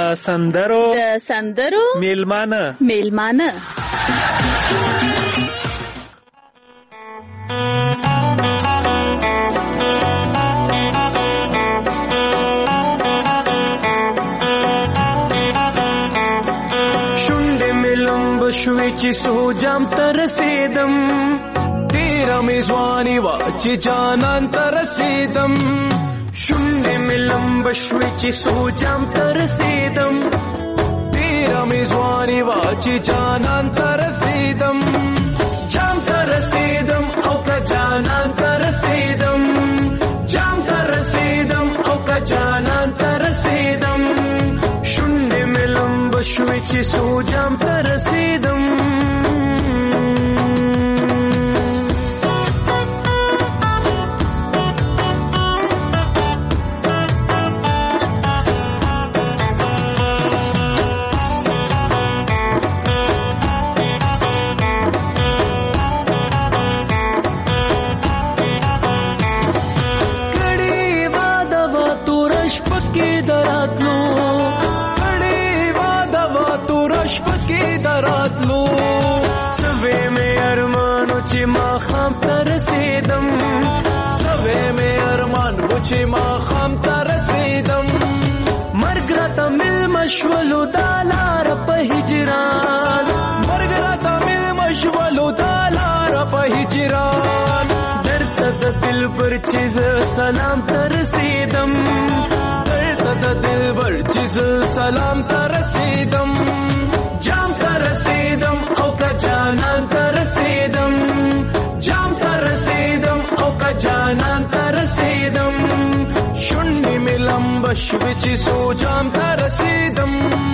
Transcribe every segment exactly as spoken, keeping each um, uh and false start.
سندرو د سندرو میلمانه میلمانه شونډې مې لمبه شوې چې سوجام ته رسېدم تیره مې ځواني وه چې جانان ته رسېدم شونډې مې لمبه شوې چې سوجام ته رسېدم تیره مې ځواني وه چې جانان ته رسېدم جام ته رسېدم او که جانان ته رسېدم جام ته رسېدم او که جانان ته رسېدم شونډې مې لمبه شوې چې سوجام ته رسېدم چې ما خام ته رسېدم سوې مې ارمان و چې ما خام ته رسېدم مرګ راته مېلمه شولو دا لاره په هجران مرګ راته مېلمه شولو دا لاره په هجران درته د دلبر چې زه سلام ته رسېدم درته د دلبر چې زه سلام ته رسېدم جام ته رسېدم او که جانان ته رسېدم جام ته رسېدم او که جانان ته رسېدم شونډې مې لمبه شوې چې سو جام ته رسېدم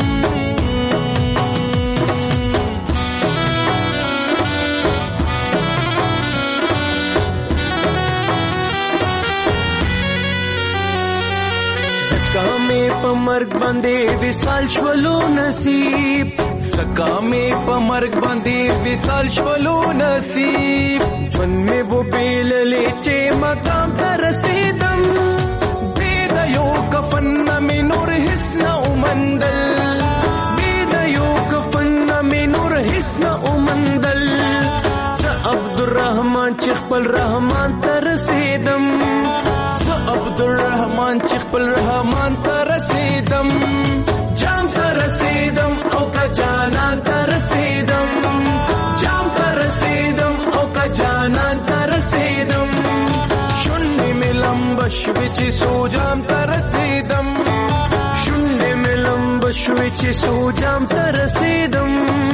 زکا مې په مرګ باندې وصال شولو نصیب زکا مې په مرګ باندې وصال شولو نصیب ژوند مې و بیللې چې مقام ته رسېدم بې د یو کفن نه مې نور هېڅ نه ومندل بې د یو کفن نه مې نور هېڅ نه ومندل زه عبدالرحمن چې خپل رحمان ته رسېدم زه عبدالرحمن چې خپل رحمان ته رسېدم جام ته رسېدم او که جانان ته رسېدم جام ته رسېدم او که جانان ته رسېدم شونډې مې لمبه شوې چې سو جام ته رسېدم شونډې مې لمبه شوې چې سو جام ته رسېدم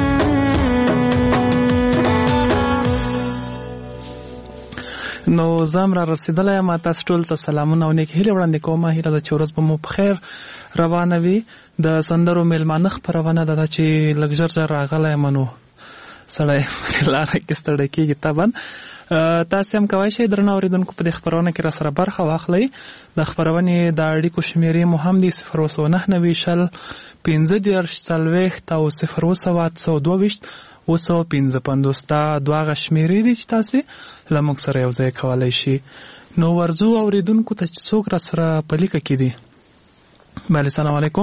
نو زم را رسیدلی یم تاسو ټول ته سلامونه او نیک هیلې وړاندې کوم. هیله ده چې ورځ به مو په خیر روانه وي. د سندرو میلمانه خپرونه ده چې لږ ژر ژر راغلی یم نو سړی لاره کې ستړی کېږي طبعا. تاسې هم کولی شئ درنه اورېدونکو په دې خپرونه کې راسره برخه واخلئ. د خپرونې د اړیکو شمېرې مو هم دي صفر اوه سوه نهه نوي شل پنځه دېرش څلوېښت او صفر اوه سوه اته سوه دوه ویشت اوه سوه پنځه پنځوس دا دوه هغه شمېرې دي چې تاسې له موږ سره یو ځای کولی شي. نو ورځو اورېدونکو ته چې څوک راسره په لیکه کې دي. بله سلام علیکم.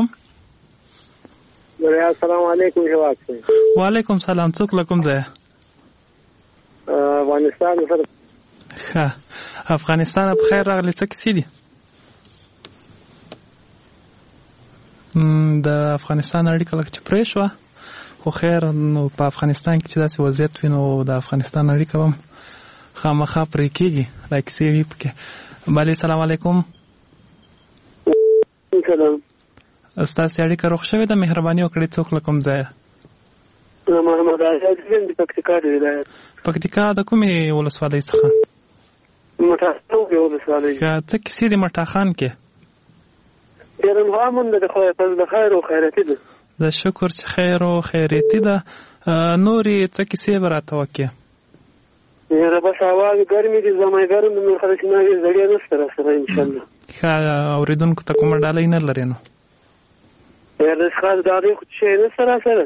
السلام علیکم هیواد صاحب. وعلیکم سلام. څوک له کوم ځایه؟ افغانستان سره. ښه افغانستان په خیر راغلی. څه کیسې دي؟ د افغانستان اړیکه لږ چې پرې شوه خو خیر نو په افغانستان کې چې داسې وضعیت وي نو د افغانستان اړیکه هم خامخا پرې کېږي دا کیسې وي پکې. بله سلام علیکم. سلام. ستاسې اړیکه روغ شوې ده؟ مهرباني وکړئ څوک له کوم ځایه؟ محمد آزاد یم د پکتیکا د ولایت. پکتیکا د کومې ولسوالۍ څخه؟ مټاخان ولسوالۍ. څه کیسې دي مټاخان کې؟ ډېره مهمه ده خو د خیر او خیراتي ده. د شکر چې خیر او خیراتي ده. نورې څه کیسې به راته وکړې؟ یاره بس هوا ګرمې دي زما ګرم د مې خلک نه زړې نشته را سره انشاءالله. ښه اورېدونکو ته کومه ډالۍ نه لرې نو؟ یاره خاص ډالۍ خو شی نشته را سره.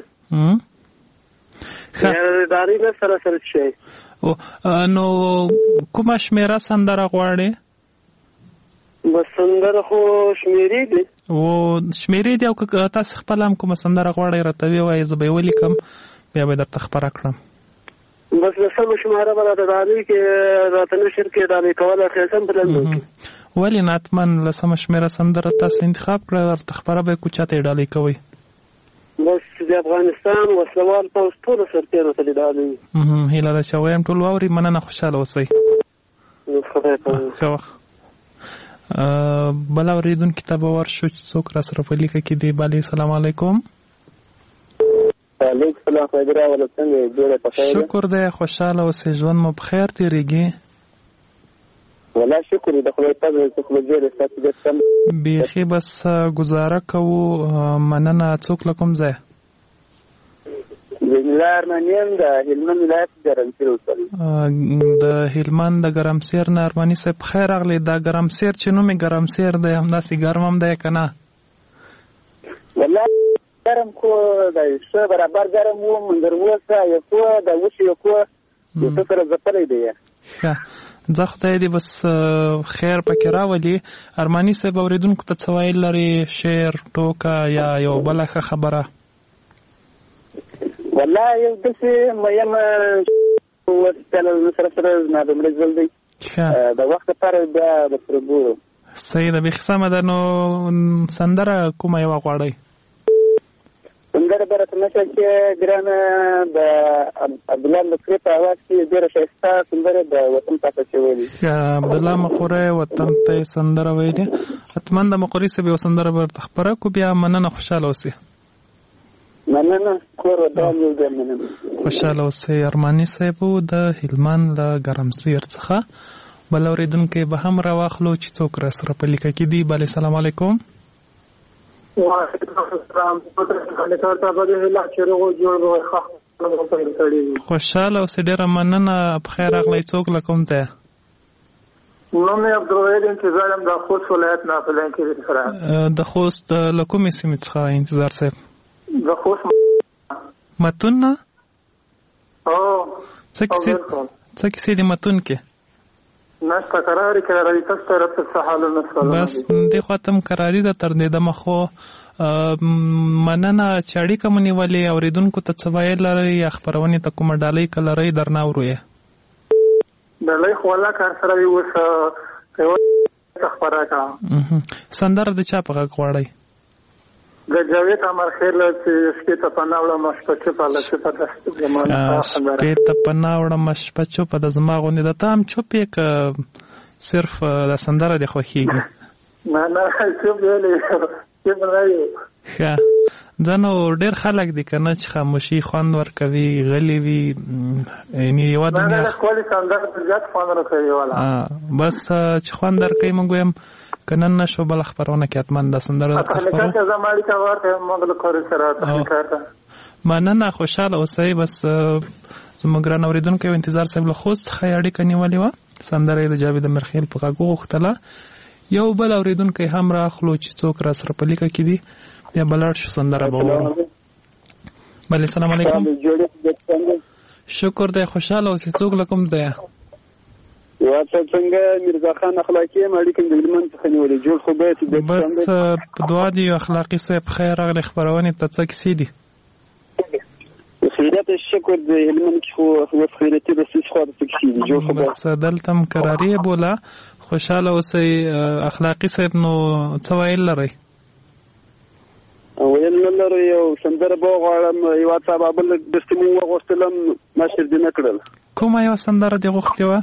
یاره ډالۍ نشته را سره شی. نو کومه شمېره سندره غواړې؟ بس سندره خو شمیرې دي او شمیرې دي او که تاسو خپل هم کومه سندره غواړئ راته ووایئ زه به یې ولیکم بیا به یې درته خپره کړم. بس لسمه شماره به راته ډالۍ کې راته نشر کې ډالۍ کولی خیر سم په لندو کې. ولې نه حتما لسمه شمېره سندره تاسو انتخاب کړه درته خپره به یې کوم چاته یې ډالۍ کوئ؟ بس د افغانستان وسلوال پوځ ټولو سرتېرو ته دې ډالۍ وي. هیله ده چې وایم ټول واوري. مننه، خوشحاله اوسئ. خدای پاک. ښه وخت. بل اورېدونکي ته به ورشو چې څوک را سره په لیکه کې دی. بلې سلام علیکم. وعلیکم السلام. خیر راوله څنګه یې؟ جوړه په خیر؟ شکر دی، خوشحاله اوسئ. ژوند مو په خیر تېرېږي؟ والله شکر د خدای فضل څخه خو ډېر ستاسو د سم بیخي بس گزاره کوو. مننه. څوک له کوم ځای؟ د ارمنیم د هلمند ولایت ګرمسیر اوسل. د هلمند د ګرمسیر نه ارمني صاحب خیر راغلی. دا ګرمسیر چې نوم یې ګرمسیر دی همداسې ګرم هم دی که نه؟ والله ګرم خو د ښه برابر ګرم و. منظر اوسه یو څه د اوس یو څه یو څه سره ځپلی دی. ښه ځه خدای دې بس خیر پکې راولي. ارماني صاحب اورېدونکو ته څه ویل لري؟ شعر، ټوکه یا یو بله ښه خبره؟ والله یو داسې میم وسپیاله سره سره زما د مړه ژوند دی. د وخت لپاره بیا درسره ګورو. صحیح ده، بیخي سمه ده. نو سندره کومه یوه غواړئ؟ سندره به راته نشه چې ګرانه د عبدالله مقري په اواز کې ډېره ښایسته سندره د وطن پاته چې ویلي. عبدالله مقري وطن ته یې سندره ویلې. حتما د مقري صاحب یوه سندره به درته خپره کړو. بیا مننه، خوشحاله اوسئ. مننه. کور ودان یو ځای. مننه، خوشحاله اوسئ. ارماني صاحب د هلمند له ګرمسیر څخه. بل اورېدونکی به هم راواخلو چې څوک را سره په لیکه کې دي. بلې سلام علیکم. خوشحاله اوسئ. ډېره مننه. په خیر راغلی. څوک له کوم ځای؟ نوم یې عبدالوحید انتظار یم د خوست ولایت نه په لین کې سره. د خوست له کومې سیمې څخه انتظار صاحب؟ د خوست متون نه؟ او څه کیسې څه کیسې دي متون کې؟ نشته قرارې کراري تاسو ته راته څه حالونه سره بس دې خوا ته هم کراري ده تر دې دمه. خو مننه چې اړیکه مو نیولې. اورېدونکو ته څه ویل لرئ یا خپرونې ته کومه ډالۍ که لرئ درنه اورو یې؟ ډالۍ خو الله کار سره وي. اوس خپره کړه. سندره د چا په غږ غواړئ؟ د جاوید امرخیل چې شپې ته پناه وړم شپه چوپه له چوپه د شپې ته پناه وړم شپه چوپه د زما غوندې ده. ته هم چوپ یې که صرف د سندره دې خوښېږي؟ نه نه چوپ ویلې چوپ نه یو. ښه ځنو ډېر خلک دي که نه چې خاموشي خوند ورکوي، غلي وي، یعنې یوه دنیا ښکلې سندره ته زیات خوند راکوي. والا بس چې خوند درکوي موږ ویم که نن نشو بله خپرونه کې حتما دا سندره درته خپرو. مننه، خوشحاله اوسئ. بس زموږ ګران اورېدونکی و انتظار صاحب له خوست څخه یې اړیکه نیولې وه. سندره یې د جاوید امرخیل په غږ وغوښتله. یو بل اورېدونکی هم راخلو چې څوک را سره په لیکه کې دي. بیا به لاړ شو سندره به وورو. بلې سلام علیکم. شکر دی، خوشحاله اوسئ. څوک له کوم ځایه؟ واته څنګه میرزا خان اخلاقی یم اړیکم د هلمند څخه نیولې. جوړ خو به بس په دعا دی. اخلاقي صاحب خیر راغلی. خپرونې ته څه کیسې دي؟ خیرات شکر د هلمند کې خو اوس خیراتي د سیس خوا د څه کیسې دي. جوړ خو بس دلته هم کراري بوله. خوشحاله اوسئ. اخلاقي صاحب نو څه ویل لرئ؟ ویل نه لرئ. یو سندره به وغواړم. یوه څه بابل دستې مو وغوښتلم نشر دې نه کړل. کومه یوه سندره دې غوښتې وه؟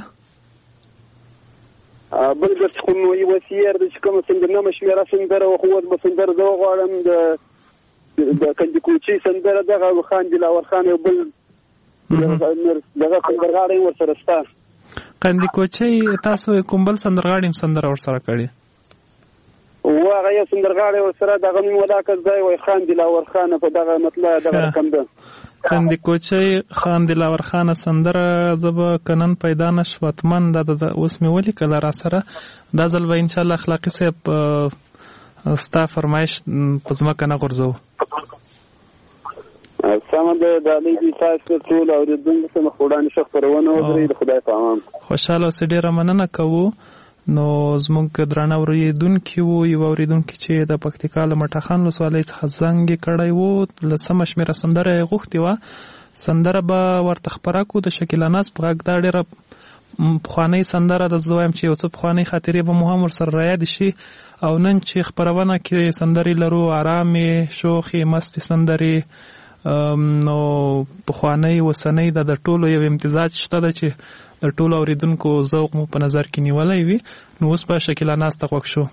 بل بس خو یوه سیر ده چې کومه سندره نمه شمېره سندره وه. خو اوس به سندره زه وغواړم د د کندکوچي سندره دغه خان دلاور خان یو بل دغه سندرغاړی هم ورسره شته. کندکوچي تاسو کوم بل سندرغاړی هم سندره ورسره کړې؟ و هغه یو سندرغاړی ورسره دغه نوم ولاکس دی وایي خان دلاور خان په دغه مطلب دغه رقم ده. کندکوچي خان دلاور خان سندره زه به که نن پیدا نه شو حتما دا اوس مې ولیکله را سره. دا ځل به انشاءالله اخلاقي صاحب ستا فرمایش په ځمکه نه غورځوو. سمه ده. ډالۍ دي تاسو ټول اورېدونکو ته مخ وړاندې ښه خپرونه وکړئ. د خدای په امان. خوشحاله اوسئ. ډېره مننه کوو. نو زموږ درانه اورېدونکي وو، یو اورېدونکي چې د پکتیکا له مټاخان ولسوالۍ څخه زنګ یې کړی وو، لسمه شمېره سندره یې غوښتې وه. سندره به ورته خپره کړو د شکیلا ناز په غږ. دا ډېره پخوانۍ سندره ده، زه وایم چې یو څه پخوانۍ خاطرې به مو هم ورسره رایادې شي. او نن چې خپرونه کې سندرې لرو، ارامې، شوخې، مستې سندرې، نو پخوانۍ اوسنۍ د د ټولو یو امتزاج شته ده چې د ټولو اورېدونکو ذوق مو په نظر کې نیولی وي. نو اوس به شکیلا ناز ته غوږ شو.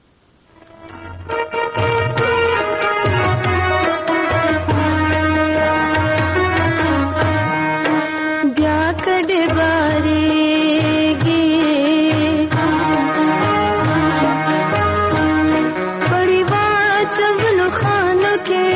بیا کډې بارېږي پړی واچولو خانو کې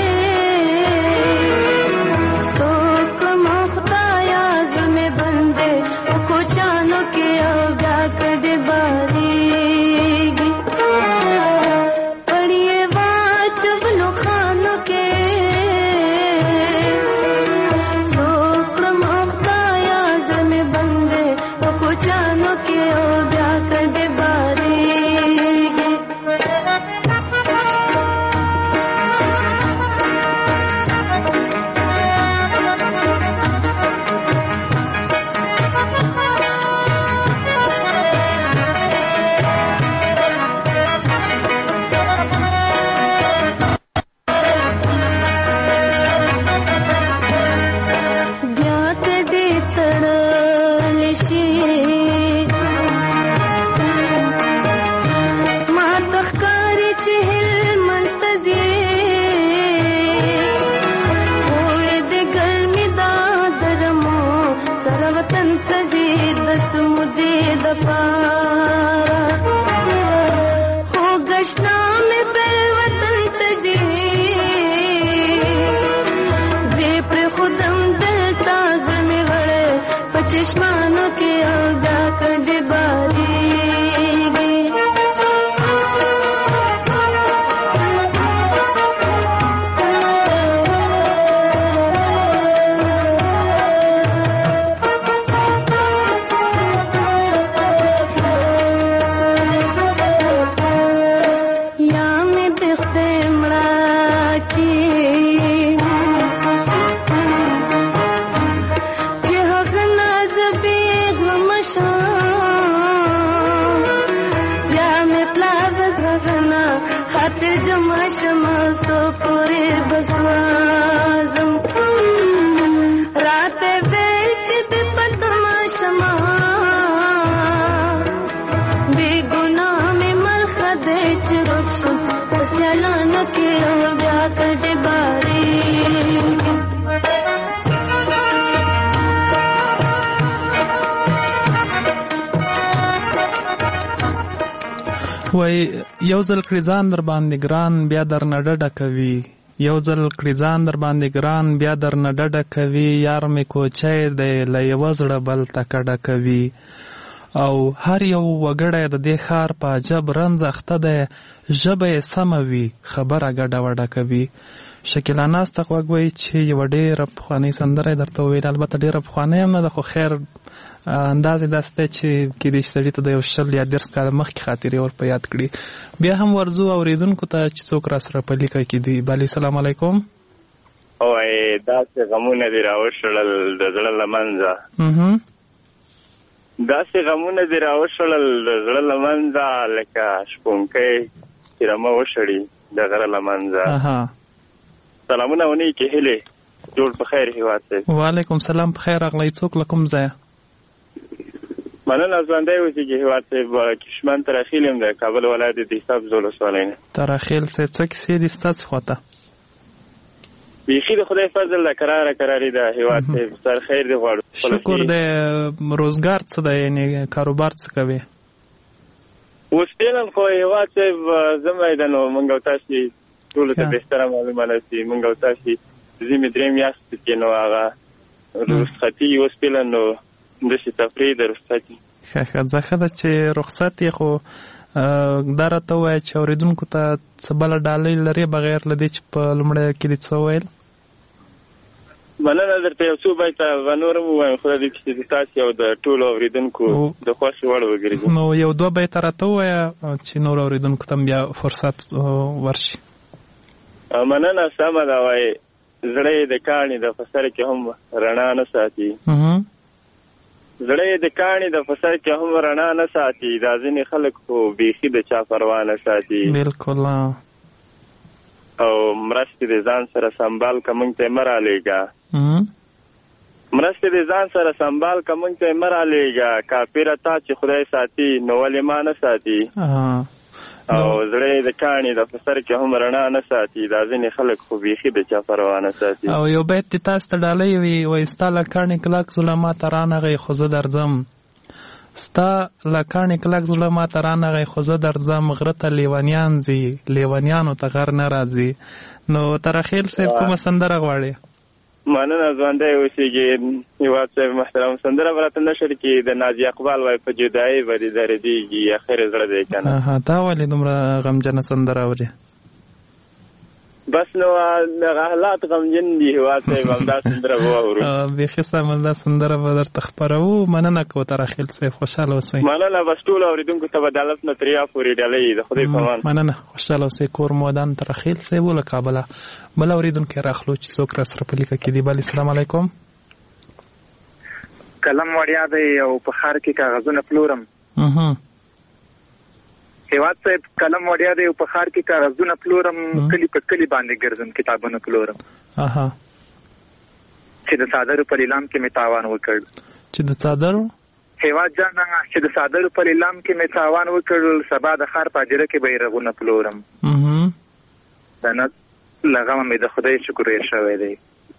وای یو ځل کړي ځان در باندې ګران بیا در نه ډډه کوي، یو ځل کړي ځان در باندې ګران بیا در نه ډډه کوي، یار مې کوچی دی له یوه زړه بل ته کډه کوي. او هر یو وګړی د دې ښار په عجب رنځ اخته دی، ژبه یې سمه وي خبره ګډه وډه کوي. شکیلا ناز ته غوږ وایي چې یوه ډېره پخوانۍ سندره یې درته وویل، البته ډېره پخوانۍ هم نه ده، خو خیر اندازې داسې دی چې کېدای شي سړي ته د یو شل یا دېرش کاله مخکې خاطرې ور په یاد کړي. بیا هم ورځو اورېدونکو ته چې څوک را سره په لیکه کې دي. بلې سلام علیکم. وایي داسې غمونه دې راوشړل د زړه له منځه، داسې غمونه دې راوشړل د زړه له منځه، لکه شپونکی چې رمه وشړي د غره له منځه. سلامونه ونې کې هیلې جوړ په خیر هیواد دی. وعلیکم سلام، په خیر راغلی. څوک له کوم ځایه؟ مننه، ژوندی اوسېږي هیواد صاحب. کشمن تراخیل یم د کابل ولایت د حساب زول ولسوالۍ نه. تراخیل صاحب څه کیسې دي ستاسې خواته؟ بیخي د خدای فضل ده، کراره کراري ده هیواد صاحب. سر خیر دې غواړو. شکر دی. روزګار څه ده، یعنې کاروبار څه کوې؟ اوس فعلا خو هیواد صاحب زمی ده، نو موږ او تاسې ټولو ته بهتره معلومه ده چې موږ او تاسې ژمې درې میاشتې کې نو هغه رخصتي اوس فعلا نو داسې تفریح د رخصتي. ښه ښه ځه ښه ده چې رخصت یې، خو دا راته ووایه چې اورېدونکو ته څه بله ډالۍ لرې بغیر له دې چې په لومړی کې دې څه وویل؟ مننه درته یو څو بیته به نور هم ووایم خدای دې کړي چې تاسې او د ټولو اورېدونکو د خوښې وړ وګرځي. نو یو دوه بیته راته ووایه چې نور اورېدونکو ته بیا فرصت ورشي. مننه سمه ده وایي زړه یې د کاڼي د په سر کې هم رڼا نه ساتي. زړه یې د کاڼي د په سر کې هم رڼا نه ساتي. دا ځینې خلک خو بیخي د چا پروا نه ساتي. بلکل. او مرستې د ځان سره سنبال که موږ ته یې مه رالیږه. مرستې د ځان سره سنبال که موږ ته یې مه رالیږه. کافره تا چې خدای ساتي نو ولې ما نه ساتي. او زړه یې د کاڼي د په سر کې هم رڼا نه ساتي. دا ځینې خلک خو بیخي د چا پروا نه ساتي. او یو بیت دې تاسو ته ډالۍ وي وایي ستا له کاڼي کلک زړه ماته رانغی خو زه درځم. ستا له کاڼي کلک زړه ماته رانغی خو زه درځم. غره ته لیونیان ځي لیونیانو ته غر نه راځي. نو ترخیل صاحب کومه سندره غواړي؟ مننه ژوندی اوسېږي هېواد صاحب محترم. سندره به راته نشر کړي د ناجي اقبال وایي په جدایي به دې دردېږي اخر زړه دی که نه. تا ولې دومره غمجنه سندره اورې؟ بس نو دغه حالات غمجن دي هېواد صاحب همدا سندره به واورو. بیخي سمه ده سندره به درته خپروو. مننه کوو ترخیل صاحب خوشحاله اوسئ. مننه بس ټولو اورېدونکو ته به د الف نه تر یا پورې ډالۍ د خدای په امان. مننه خوشحاله اوسئ. کور مو ودان ترخیل صاحب له کابله. بل اورېدونکی راخلو چې څوک را سره په لیکه کې دي. بل السلام علیکم. قلم وړیا دی او په ښار کې کاغذونه پلورم. هېواد صاحب قلم وړیا دی او په ښار کې کاغذونه پلورم. کلي په کلي باندې ګرځم کتابونه پلورم. چې د څادرو په لیلام کې مې تاوان وکړ. چې د څادرو هېواد جانه چې د څادرو په لیلام کې مې تاوان وکړ. سبا د ښار په اجره کې بیرغونه پلورم. د نس له غمه مې د خدای شکر هېر شوی دی.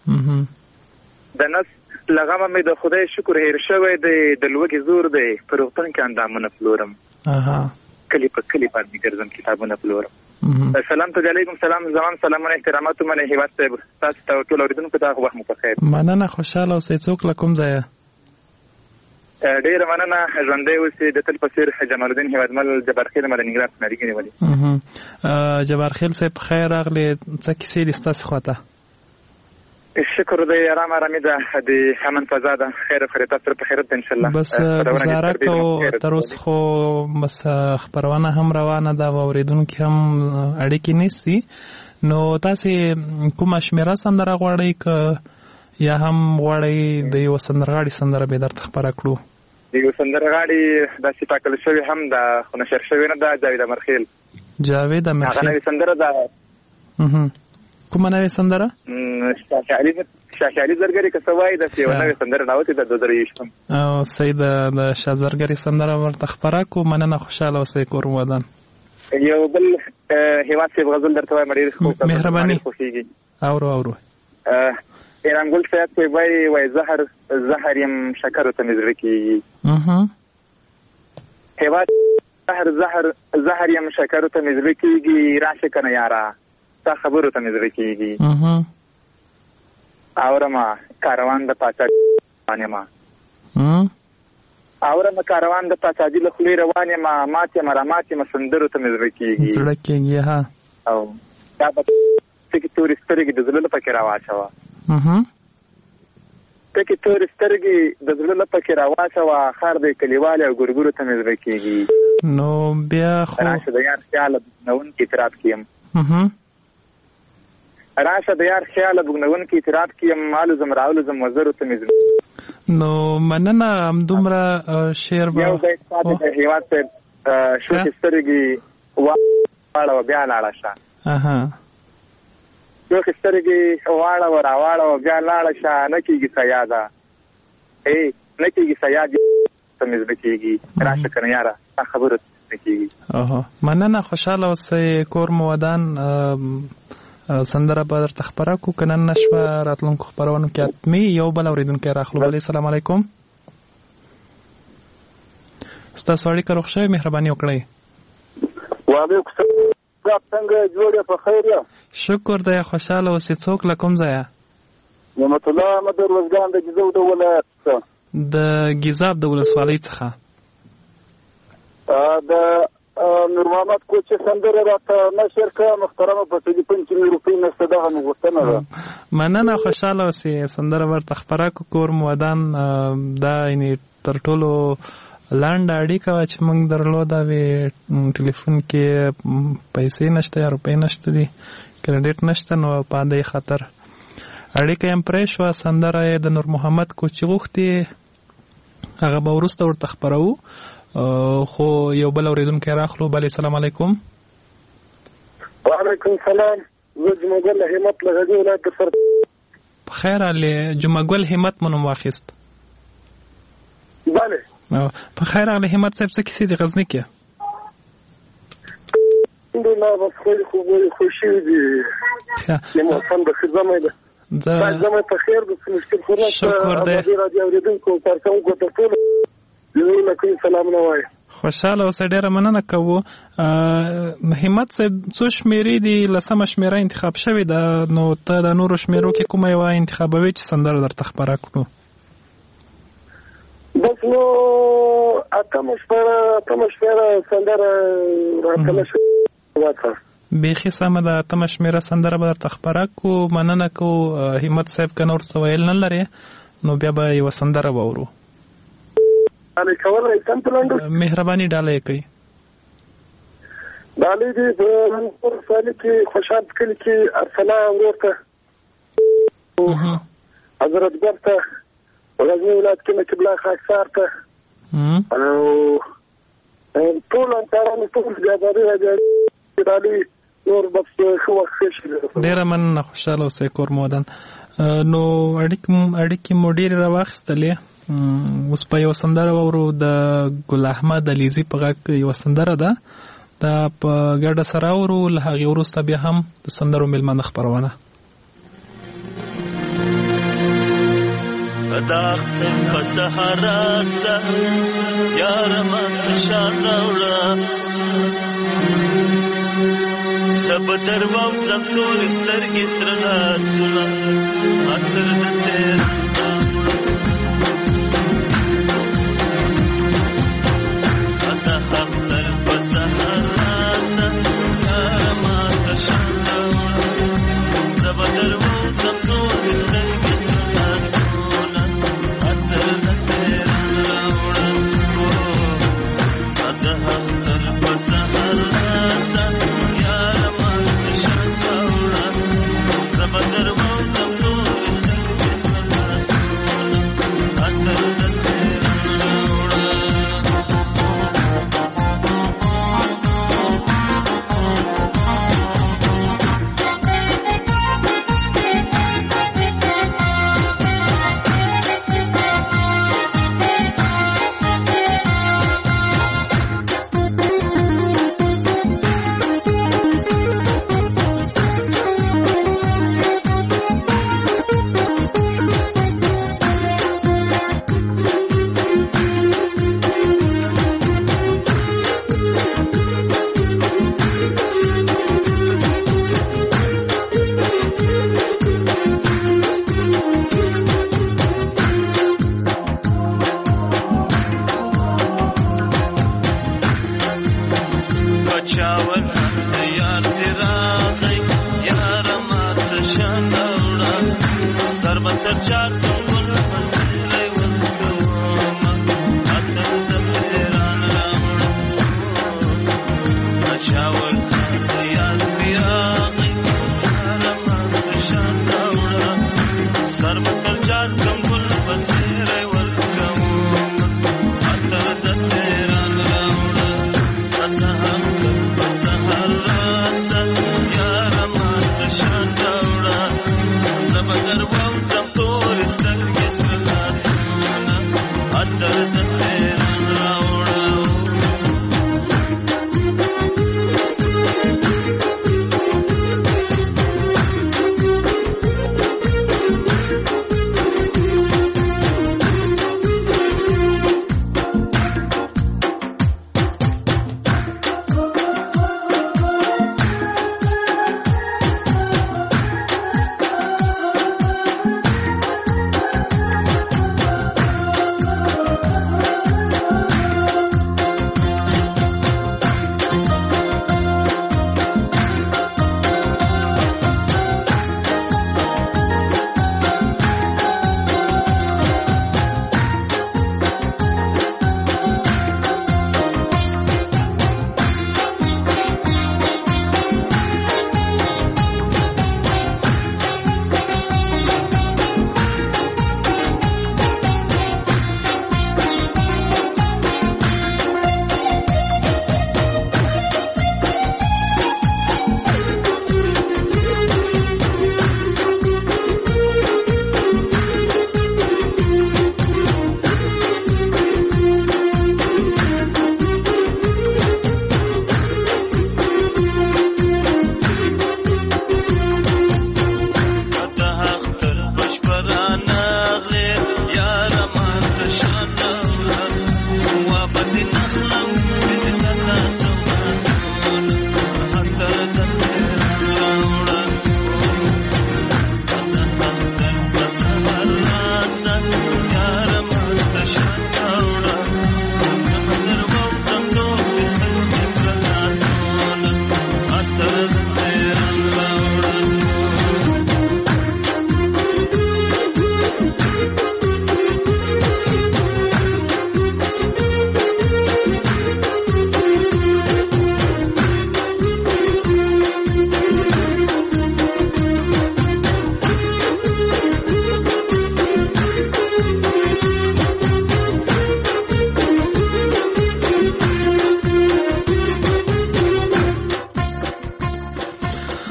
د نس له غمه مې د خدای شکر هېر شوی دی. د لوږې زور دی په روغتون کې اندامونه پلورم. کلی په کلی باندې ګرځم کتابونه پلورم. سلام ته علیکم سلام زمان سلامونه احترامات منه هېواد صاحب تاسو ته ټول اورېدونکو ته وخت مو په خیر. مننه خوشحاله اوسئ. څوک له کوم ځایه؟ ډېره مننه ژوندی اوسئ. د تل په څېر جمال الدین هېوادمل جبارخیل مله ننګرهار څخه اړیکې نیولې. جبارخیل صاحب په خیر راغلې. څه کیسې دي ستاسې خواته؟ شکر دی ارام ارامي ده د امن فضا ده. خیر خیر تاسو په خیرت ده انشاءالله. بس گزاره کوو تر اوسه خو بس خپرونه هم روانه ده او اورېدونکي هم اړیکې نیسي. نو تاسې کومه شمېره سندره غواړئ که یا هم غواړئ د یو سندرغاړي سندره به درته خپره کړو؟ د یو سندرغاړي داسې ټاکل شوې هم ده خو نشر شوې نه ده. جاوید امرخیل. جاوید امرخیل هغه نوې سندره ده. کومه نوې سندره؟ شاهشالي زرګري که څه وایي داسې یوه نوې سندره راوتې ده دوه زره یویشتم. صحیح ده د شاه زرګري سندره ورته خپره کړو. مننه خوشحاله اوسئ. کور مو ودان. یو بل هېواد صاحب غزل درته وایم ډېر مهرباني. خوښېږي. اورو اورو. ایرانګل صاحب صاحب وایي وایي زهر زهر یم شکرو ته مې زړه کېږي. هېواد زهر زهر زهر یم شکرو ته مې زړه کېږي. راشه که نه یاره ستا خبرو ته مې زړه کېږي. اورمه کاروان د پاچاهي روان یم. اورمه کاروان د پاچاهي له خولې روان یم. مات یم رامات یم سندرو ته مې زړه کېږي. زړه کېږي ها. او دا به ټکې تورې سترګې د زړه پکې راواچوه. ټکې تورې سترګې د زړه پکې راواچوه. خر دی کلیوالې او ګورګورو ته مې زړه کېږي. نو بیا خو راشه د یار خیاله بوږنونکي اعتراف کې یم. راشه د یار خیاله بوږنونکي اعتراف کې یم. الوزم راولوزم وزرو ته مې زړه. نو مننه همدومره شعر به یو بیت پاتې دی هېواد صاحب. شوکې سترګې واړوه بیا لاړه شه. شوکې سترګې واړوه راواړوه بیا لاړه شه. نه کېږي څه یاده ای نه کېږي څه یاد ته مې زړه کېږي. راشه که نه یاره ستا خبرو ته نه کېږي. مننه خوشحاله اوسئ. کور مو ودان. سندره به درته خپره کړو که نن نه شوه راتلونکو خپرونو کې حتمي. یو بل اورېدونکی راخلو. بلې سلام علیکم. ستاسو اړیکه روغ شوې مهرباني وکړئ. وعلیکم السلام. څنګه جوړ یې په خیر یې؟ شکر دی خوشحاله اوسې. څوک له کوم ځایه؟ نعمت الله احمد روزګان د ګیزاب د ولایت څخه. د ګیزاب د ولسوالۍ څخه. د نور محمد کوچي سندره راته نشر کړه محترمه په پنځه روپۍ نشته دغه مې غوښتنه ده. مننه، خوشحاله اوسې. سندره ورته خپره کړو. کور مو ودان دا یعنې تر ټولو لنډه اړیکه وه چې موږ درلوده وې. ټلیفون کې پیسې نشته یا روپۍ نشته دي، کریډیټ نشته، نو په دې خاطر اړیکه یې هم پرې شوه. سندره یې د نور محمد کوچي غوښتې، هغه به وروسته ورته خپروو. خو یو بل اورېدونکی راخلو. بلې سلام علیکم. وعلیکم سلام. زه جمعګل همت له غزني ولایت سره. په خیر علي جمعګل همت مو نوم واخیست. بله په خیر علي همت صاحب څه کیسې دي غزني کې؟ الحمدلله بس خوشي دي. موسم د خزمه ده زما په خیر د مشکل خورا شکر دی. راځي اوریدونکو ترڅنګ ته ټول یو لکه سلام نه وای. خوشاله اوسه. ډیره مننه کوو. همت صاحب څو شمیرې دي لسمه شمیره انتخاب شوې ده، نو ته د نورو شمیرو کې کومه یوه انتخابوي چې سندره درته خپره کړو؟ بس نو اتمه شمیره اتمه شمیره سندره راته شوې. بیخي سمه ده. اتمه شمیره سندره به درته خپره کړو. مننه کوو. همت صاحب که نور څه ویل نه لرې نو بیا به یوه سندره واورو. مهرباني ډاله یې کوي. ډالې دي په رنګپور سالي کې خوشحال کلي کې ارسلا ورور ته حضرت ګر ته غزني ولایت کې نقیب الله خاکسار ته او ټول انتارانو ټول ګازاري راځي ډالې نور بس ښه وخت ښه شي. ډېره مننه، خوشحاله اوسئ. کور مو ودان. نو اړیکې مو ډېرې راواخیستلې. اوس په یوه سندره واورو د ګل احمد علیزي په غږ یوه سندره ده. دا په ګډه سره اورو. له هغې وروسته بیا هم د سندرو میلمانه خپرونه. دا اختر په سهار راسه یاره ماته شان راوړه زه به در وم ځم تورې سترګې سره لاسونه عطر د تېر دا اختر په سهار راسه یاره ماته شان راوړه زه به در وم ځم تورې سترګې سره لاسونه عطر د تېر راوړه دا اختر په سهار راسه یاره ماته شان راوړه زه به در وم ځم تورې سترګې سره لاسونه عطر د تېر راوړه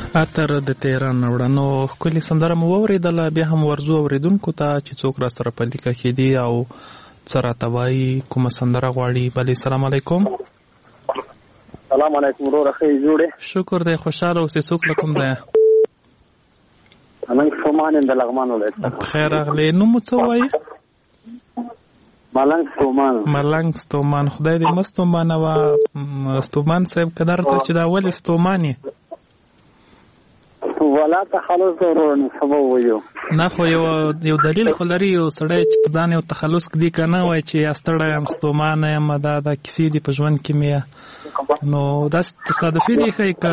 اتر د تهران وړاندو ښکلې سندره مو واورېدله. بیا هم ورځو اورېدونکو ته چې څوک را سره په لیکه کې دي او څه راته وایي، کومه سندره غواړي. بلې سلام علیکم. سلام علیکم وروره، ښه یې جوړې؟ شکر دی، خوشحاله اوسې. څوک له کوم ځایه؟ ملنګ ستومان یم د لغمان ولایت. خیر راغلی. نوم مو څه وایي؟ ملنګ ستومان. ملنګ ستومان. خدای دې مه ستومانوه ستومان صاحب. که درته چې دا ولې ستومان یې؟ ولا تخلص ورور نه سبا وایو. نه خو یو یو دلیل خو لري. یو سړی چې په ځان یو تخلص کړي که نه وایي چې یا ستړی یم، ستومانه یم، دا دا کیسې دي په ژوند کې مې. نو داسې تصادفي دی ښایي که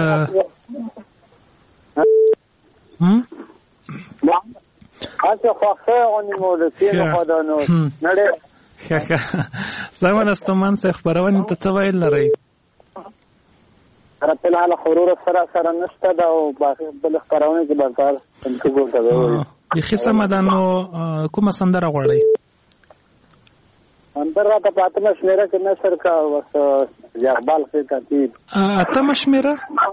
هسې خوښۍ غوندې مو د تېنو خوا ده نو نړۍ. ښه ښه سمه ده. ستومان صاحب خپرونې ته څه ویل لرئ؟ سره فلحال خورور سره سره نشته ده او باقي بل خپرونې کې به کار کنټرول کوي. بیخي سمه ده. نو کومه سندره غواړئ؟ سندره راته په اتمه شمېره کې نثر کا بس اقبال کې ترتیب. اتمه شمېره؟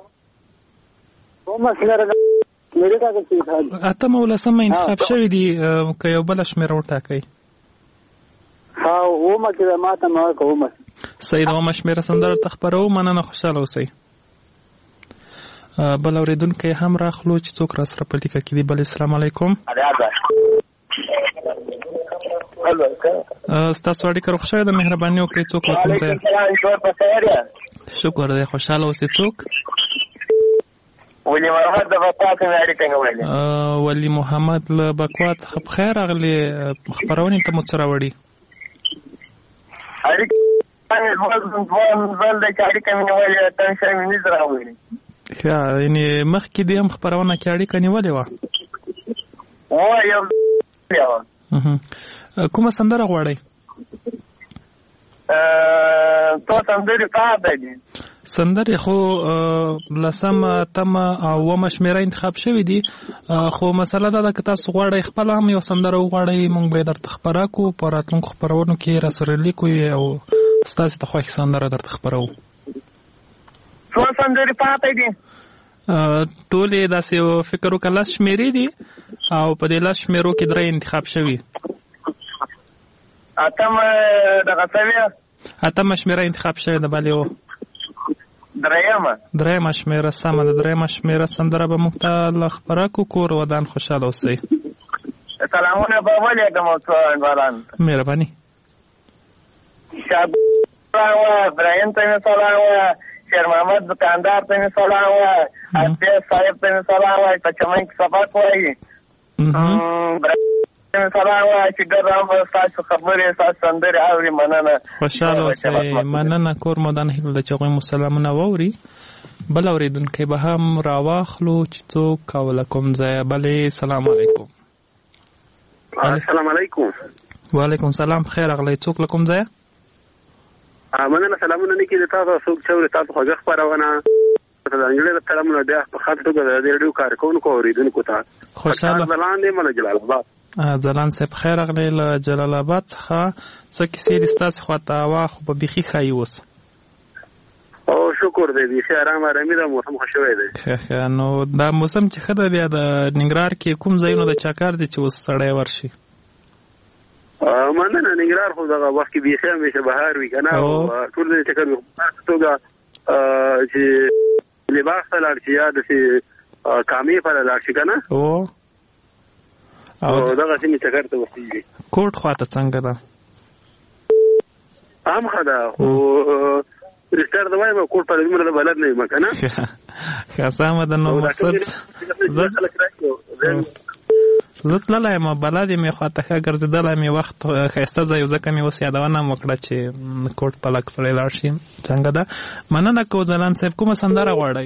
کومه شمېره ده؟ شمېرې ته کې اتمه ولسمه انتخاب شوي دي. که یو بله شمېره وټاکئ. ها اومه کې ده، ما ته مه ورکړه اومه. صحیح ده، اومه شمېره سندره ته خپروو. مننه، خوشحاله اوسئ. بل اورېدونکی هم راخلو چې څوک را سره په لیکه کې دي. بلې سلام علیکم. ستاسو اړیکه روغ شوې ده؟ مهرباني وکړئ. څوک له کوم ځایه؟ شکر دی، خوشحاله اوسئ. څوک؟ ولی محمد د بکوا څخه اړیکه نیولې. ولی محمد له بکوا څخه. په خیر راغلې. خپرونې ته مو څه راوړي؟ اړیکه اړیکه مې نیولې، تنشا مې نه راوړي. ښه، یعنې مخکې دې هم خپرونه کې اړیکه نیولې وه؟ وایو. کومه سندره غواړئ؟ څو سندرې پاتې دي. سندرې خو لسمه، اتمه او اومه شمېره انتخاب شوي دي. خو مسله دا ده که تاسو غواړئ خپله هم یو سندره وغواړئ، موږ به یې درته خپره کړو. په راتلونکو خپرونو کې را سره لیکو او ستاسې د خوښې سندره درته خپروو. څو سندرې پاتې دي؟ ټولې داسې فکر وکړه لس شمېرې دي او په دې لس شمېرو کې درې انتخاب شوي. اتمه دغه سویه؟ اتمه شمېره انتخاب شوې ده. بلې و درېیمه درېیمه شمېره سمه ده. درېیمه شمېره سندره به موږ ته له خپره کړو. کور ودان خوشحاله اوسئ. سلامونه به ولېږم او څو انډوالان. مهرباني. شاه ابراهیم ته مې سلام وایه، شیر محمد دکاندار ته مې سلام وایه، عطیه صاحب ته مې سلام وایه په چمن کې سبق وایي. سلام وایه چې ګر هم ستاسو خبرې ستاسو سندرې اوري. مننه، خوشحاله اوسئ. مننه. کور مودان هیله ده چې هغوی مو سلامونه واوري. بل اورېدونکی به هم راواخلو چې څوک او له کوم ځایه. بلې سلام علیکم. السلام علیکم. وعلیکم سلام. خیر راغلی. څوک له کوم ځایه؟ مننه. سلامونه نه کېږي. تاسو څوک چې اوري تاسو خوږه خپرونه ته ځانګړې سلامونه بیا په خاص توګه د ریډیو کارکونکو اورېدونکو ته خوشحاله. ځلان دی مله جلال آباد. ځلان صاحب خیر راغلی له جلال آباد څخه. څه کیسې دي ستاسې خواته؟ هوا خو به بیخي ښایي اوس. او شکر دی، بیخي ارام ارامي ده، موسم ښه شوی دی. ښه ښه. نو دا موسم چې ښه ده، بیا د ننګرهار کې کوم ځایونه د چکر دي چې اوس سړی ورشي؟ مننه. ننګرهار خو دغه وخت کې بیخي همیشه بهار وي که نه، ټول د چکر وي. په خاص توګه چې لباس ته لاړ شي یا داسې کامې په لاړ شي که نه، او دغه سیمې چکر ته وخېږي. کوټ خواته څنګه ده؟ هم ښه ده، خو رښتیا ته وایم کوټ په دومره د بلد نه یم که نه. ښه سمه ده. نو مقصد زه تللی یم، بلد یم، یې خواته ښه ګرځېدلی یم. وخت ښایسته ځای ځکه مې اوس یادونه هم وکړه چې کوټ په لږ سړی لاړ شي. څنګه ده؟ مننه. کو ځلان صاحب کومه سندره غواړئ؟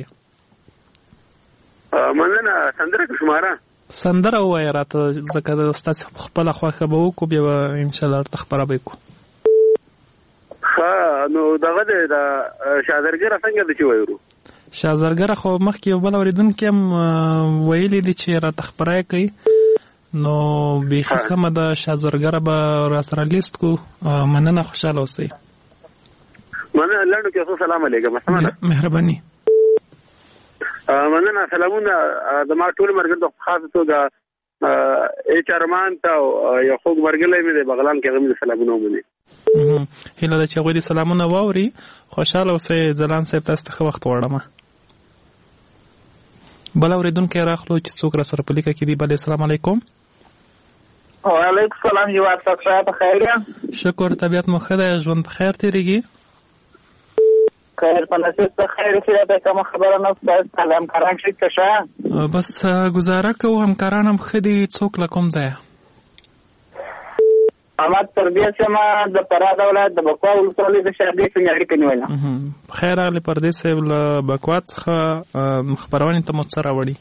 مننه. سندره که شماره سندره ووایه راته، ځکه ستاسې خپله خوښه به وکړو، بیا به انشاءالله ورته خپره به یې کړو. ښه. نو دغه دی د شازرګره څنګه ده چې ویرو؟ شازرګره خو مخکې یو بل اورېدونکي هم ویلي دي چې راته خپره یې کوي. نو بیخي سمه ده. شازرګره به را سره لیست کړو. مننه، خوشحاله اوسئ. مننه. لنډو کې څو سلام علیکم. مهرباني. مننه سلامونه زما ټول مرګ د خاصه توګه ایچ ارمان ته یو خوږ مرګلې مې د بغلان کې غوښمه سلامونه ومني هله د چغوي دي سلامونه واوري خوشاله اوسې ځلان صاحب تاسو ته وخت وړم بل اوریدونکو راخلو چې څوک را سره پلیکه کې دی بل السلام علیکم وعلیکم السلام جواب تاسو په خیر یم شکر طبيعت مو ښه ده ژوند په خیر تیریږي خیر په نصیب په خیر کې ده کوم خبره نه تاسو سلام کرام شي څه بس گزاره کوم همکاران هم خدي څوک لکم ځای امات تربیه سما د پراد اولاد د بکوا ولسوالۍ د شادي څنګه اړیکه نیوله خیر علي پردیس صاحب له بکوا څخه خبرونه ته مو سره وړي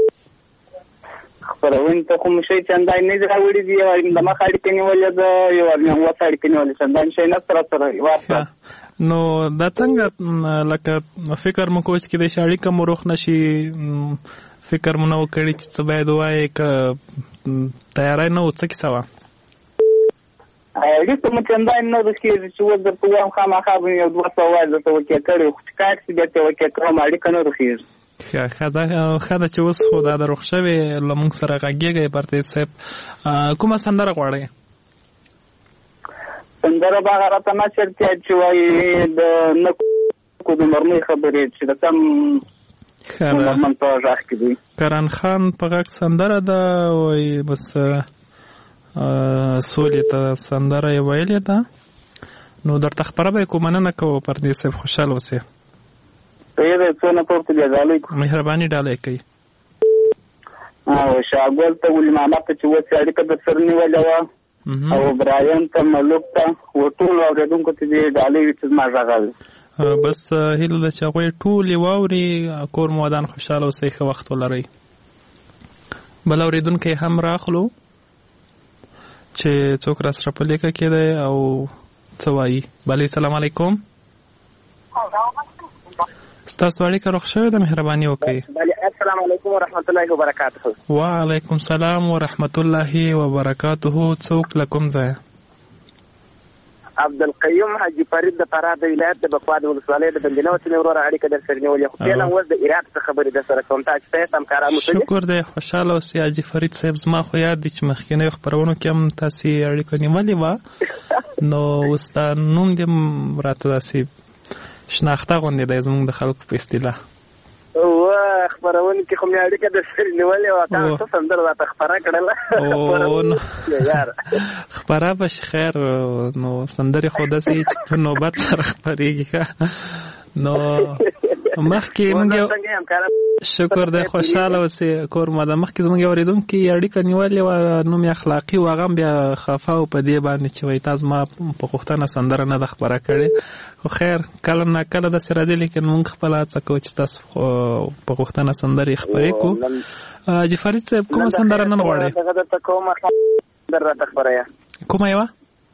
خبرونه ته کوم شي چندای نه راوړي دی او د مخ اړیکه نیولې د یو نو وڅ اړیکه نیولې چندای شي نه سره سره واسه نو دا څنګه لکه فکر مو کوچ کې د شاړی کوم روخ نشي فکر مو نو کړی چې باید وای ک تیارای نه وڅ کی سوا اې کوم چندای نه د کې چې و د پوام خامخا به یو دوه سوال ته وکړ کړو چې کاټ چې به وکړ کوم اړیکه نه رخیږي خدا خدا چې اوس خو دا روخ شوی لمون سره غږیږي پرته صاحب کومه سندره غواړي سندره باغ راته نه چرته چې وای د نکو د مرمي خبرې چې د کم خره کرن خان په غږ سندره ده وای بس سولې ته سندره یې ویلې ده نو درته خبره به کوم نه کوو پر دې سه خوشاله اوسې پیدا څونه پورته دی علیکم مهرباني ډالې کوي او شاګول ته ولې ماما ته چې وڅ اړیکه د سرنی ولا او برایان ته ملوک ته وټول اوریدونکو ته دی ډالې چې ما راغل بس هیله د چاغوي ټول واوري کور مودان خوشاله اوسې خو وخت ولري بل اوریدونکو هم راخلو چې څوک را سره په لیکه کې دی او څه وایي بلې سلام علیکم ستاسو اړیکه روغ شوې ده مهرباني وکړئ بلې السلام علیکم ورحمت الله وبرکاته وعلیکم السلام ورحمت الله وبرکاته څوک لکم ځای عبدالقیوم حاجی فرید د فراه د ولایت د بکوا د ولسوالۍ د بندینو چې ورور اړیکه در سره نیولې خو پیلم ور د ایران څخه خبرې در سره کوم تاسو ته هم کارامو شکر دی خوشاله اوسئ حاجی فرید صاحب زما خو یاد دي چې مخکینه خبرونو کې هم تاسو اړیکه نیولې و نو وستا نوم دې راته داسې شناخته غونډه د زموږ د خلکو په اصطلاح او خبرونه کې کوم اړیکه د سر نیولې او تاسو سندره راته خبره کړله او یار خبره به خیر نو سندره خو داسې په نوبت سره خبرېږي نو مخکې موږ شکر دی خوشاله اوسې کور ما د مخکې زموږ اوریدونکو اړیکه نیولې و نو مې اخلاقی و هغه بیا خفه او په دې باندې چې وای تاسو ما په خوښتنه سندره نه د خبره کړې خو خیر کله نه کله د سره دي لیکن موږ خپل هڅه کوو چې تاسو په خوښتنه سندره خبرې کو حاجی فرید صاحب کومه سندره نن غواړي کومه سندره خبره کومه یو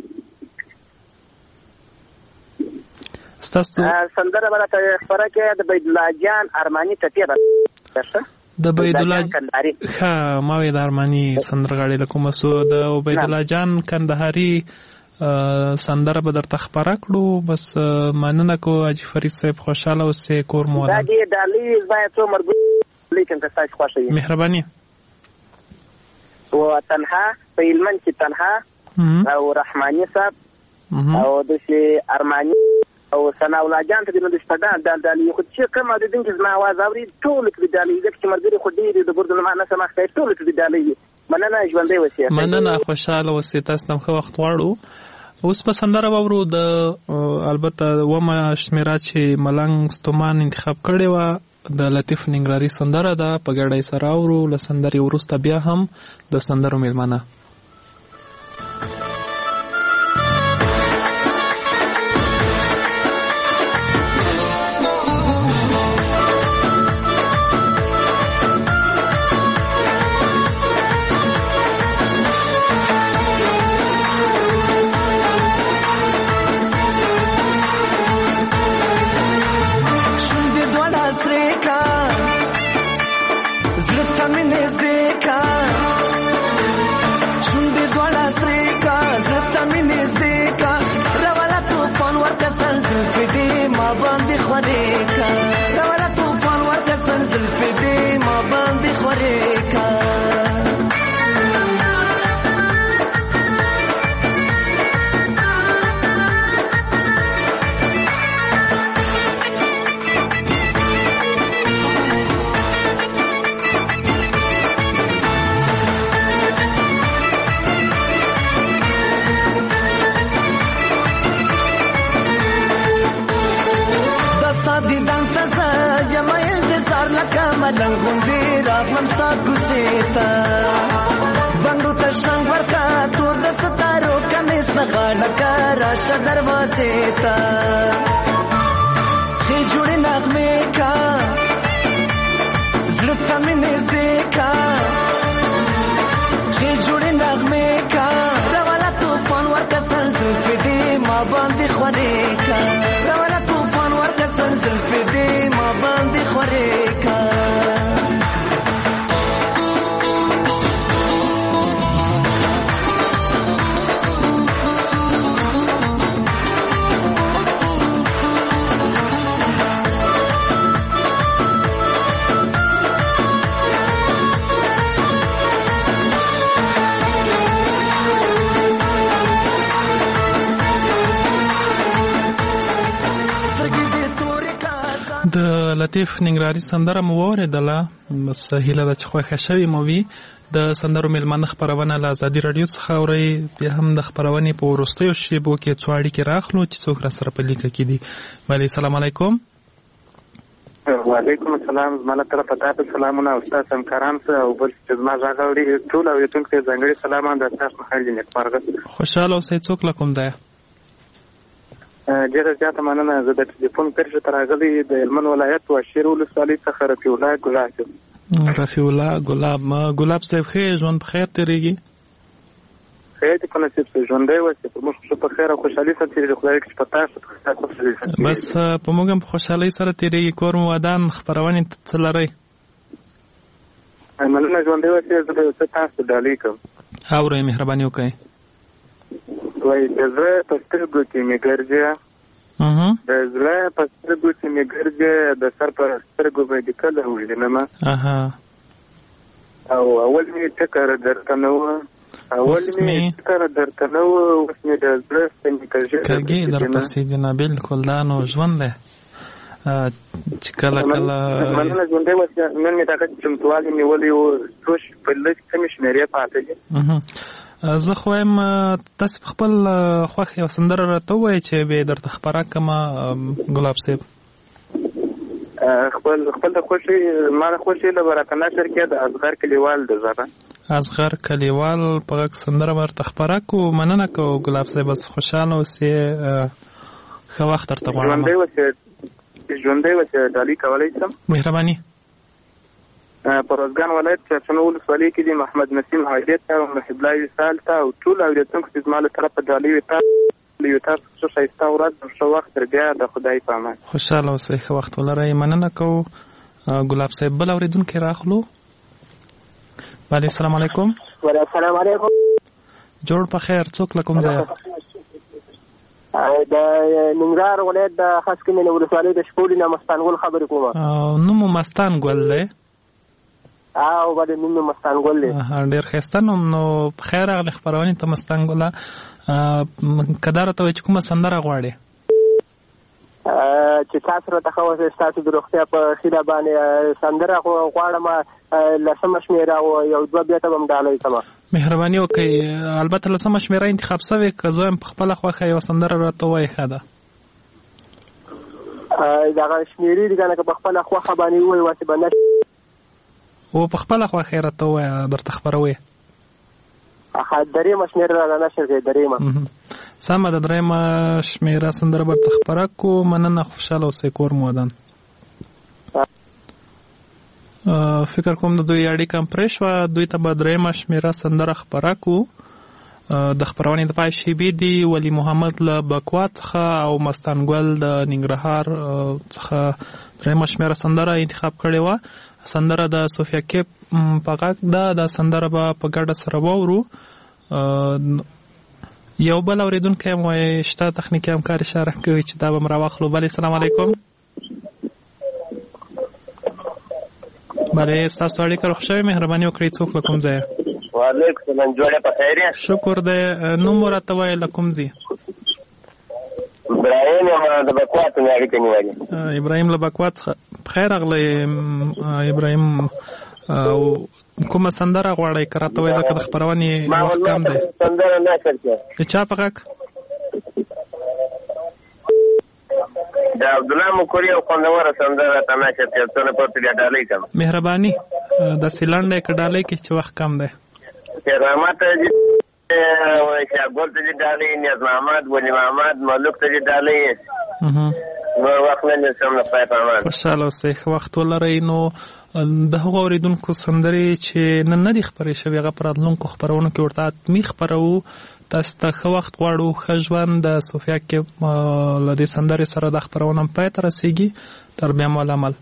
ستاسو سندره برته خبره کې د بيد الله جان ارماني ټټي ده د بيد الله ها ما وې د ارماني سندرغاړي لکه مسو د بيد الله جان کندهاري سندره به درته خبره کړو بس مننه کو حاجی فرید صاحب خوشاله اوسې کور مو دا دې دالي زای څو مرګ لیکن که تاسو خوشاله مهرباني او تنها په علمن کې تنها او رحماني صاحب او د شي ارماني او سنا ولاجان ته د مستدان د د یو چې کومه د دې ځما आवाज اوري ټول کې د دالي د مرګري خو دې د ګردو معنا سم ښه ټول کې د دالي مننه ژوندې وسی مننه خوشاله وسی تاسو هم خو وخت واړو اوس په سندره وورو د البته ومه شمیرا چې ملنګ ستومان انتخاب کړي و د لطیف ننګرهاري سندره ده په ګډای سره اورو ل سندري ورسته بیا هم د سندرو میلمنه خورې کا ملنګ غوندې راغلم ستا کوڅې ته بنګړو ته شرنګ ورکړه تور د ستارو کمیس په غاړه که راشه دروازې ته ښې جوړې نغمې کا زړه ته مې نږدې کا ښې جوړې نغمې کا راوله توفان ورکړه سر زلفې دې ما باندې خورې کا راوله توفان ورکړه سر زلفې دې ما باندې خورې کا د لطیف ننګرهاري سندره مو واورېدله. بس هیله ده چې خوښه شوې مو وي. د سندرو میلمانه خپرونه له ازادي راډیو څخه اورئ. بیا هم د خپرونې په وروستیو شیبو کې څو اړیکې راخلو چې څوک را سره په لیکه کې دي. بله السلام علیکم. وعلیکم السلام. زما له طرفه تاسو سلامونه او ستاسو همکاران ته او بل چې زما غږ اوري ټول اورېدونکو ته ځانګړي سلام د تاسو خیال نیکمرغه خوشحاله اوسئ. څوک له کوم ځایه؟ ډېره زیاته مننه. زه د ټلیفون کرښې ته راغلی د هلمند ولایت واشیر ولسوالۍ څخه رفیع الله ګلاب یم. رفیع الله ګلاب. ګلاب صاحب ښه ژوند په خیر تېرېږي؟ خیر دې په نصیب سه ژوندی اوسې په موږ ښه په خیر او خوشحالي سره تېرېږي. خدای وکړي چې په تاسو بس په موږ هم په خوشحالۍ سره تېرېږي. کور مو ودان خپرونې څه لرئ؟ مننه ژوندی اوسې. زه به یو څه تاسو ډالۍ کړم. اورئ مهرباني وکړئ. وایي د زړه په سترګو کې مې ګرځې د زړه په سترګو کې مې ګرځې د سر په سترګو به دې کله وژنمه او اول مې ټکر درته نه وه اول مې ټکر درته نه وه اوس مې د زړه ستنې کږې درپسې دي نه. بلکل دا نو ژوند دی چې کله کله مننه ژوندی اوسې. نن مې دغه چمتووالی نیولی و څو په لږ کمې شمېرې پاتې دي. زه خو یم تاسې په خپل خوښ یو سندره راته ووایئ چې بیا درته خپره کړمه ګلاب صاحب. خپل خپل د خوښۍ ما د خوښۍ له به راته نشر کړې د اصغر کلیوال د زړه اصغر کلیوال په غږ سندره به درته خپره کړو. مننه کوو ګلاب صاحب. بس خوشحاله اوسې. ښه وخت درته غواړم. ژوندی اوسې. ژوندی اوسې. ډالۍ کولی شم؟ مهرباني. په روزګان ولایت چرچنو ولسوالۍ کې دي محمد نسیم حایدر ته او محب الله وصال ته او ټول اورېدونکو چې زما له طرفه ډالۍ وي تاسو تاسو ښه ښایسته ورځ او ښه وخت تر بیا د خدای په امان. خوشحاله اوسئ. ښه وخت ولرئ. مننه کوو ګلاب صاحب. بل اورېدونکی راخلو. بله السلام علیکم. السلام علیکم. جوړ په خیر. څوک له کوم ځایه؟ د ننګرهار ولایت د خاصکمینې ولسوالۍ د شپولي نه مستان ګل خبرې کومه. نوم مو مستان ګل دی؟ او باندې نوم مې مستان ګل دی. ډېر ښایسته نوم. نو په خیر راغلې خپرونې ته مستان ګله. که دا راته وایي چې کومه سندره غواړې؟ چې تاسو راته ښه اوسئ. ستاسو د روغتیا په خیره باندې سندره غواړم لسمه شمېره او یو دوه بیا ته به م ډالۍ کړمه. مهرباني وکړئ. البته لسمه شمېره انتخاب شوې. که زه یم په خپله خوښه یوه سندره راته ووایي ښه ده. دغه شمېرې دي که نه که په خپله خوښه باندې ووایي واسې به نه او په خپله خوښه یې راته ووایه درته خپروي. درېیمه شمېره راته نشر کړئ. درېیمه سمه ده. درېیمه شمېره سندره به درته خپره کړو. مننه. خوشحاله اوسئ. کور مو ودان. فکر کوم د دوی اړیکه هم پرې شوه. دوی ته به درېیمه شمېره سندره خپره کړو. د خپرونې د پای شیبې دي ولی محمد له بکوا څخه او مستان ګل د ننګرهار څخه درېیمه شمېره سندره انتخاب کړې وه. سندره د صوفیا کیپ په غږ ده. دا سندره به په ګډه سره واورو. یو بل اورېدونکی هم وایي شته تخنیکي همکار اشاره کوي چې دا به م راواخلو. بلې السلام علیکم. بله ستاسو اړیکه روغ شوې مهرباني وکړئ څوک له کوم ځایه وعلیکم السلام جوړه په خیر یې شکر دی نوم ورته وایي له کوم ځای ابراهیم یم د بکوات نه اړیکه نیولې ابراهیم له بکوات څخه بخیر راغلی ابراهیم او کومه سندره غواړئ که راته وایي ځکه د خپرونې وخت کم دی سندره نه شرکه د چا په غږ د عبدالله مکوري او خوندوره سندره ته نه شرکه څونه پورته بیا ډالۍ کوم مهرباني داسې لنډه یې که ډالۍ کې چې وخت کم دی رحمت شاګل ته چې ډالۍ نیاز محمد ولي محمد ملوک ته چې ډالۍ نور وخت نه نسم نه پای پامان خوشحاله اوسئ ښه وخت ولرئ نو د هغو اورېدونکو سندرې چې نن نه دي خپرې شوې هغه په راتلونکو خپرونو کې ورته حتمي خپروو تاسو ته ښه وخت غواړو ښه ژوند د صوفیا کې له دې سندرې سره دا خپرونه هم پای ته رسېږي تر بیا مو العمل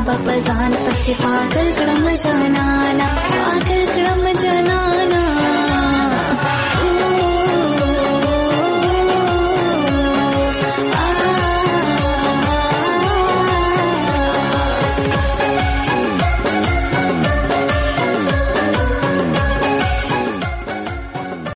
پزان پسې پاگل کړم جانانا پاگل کړم جانانا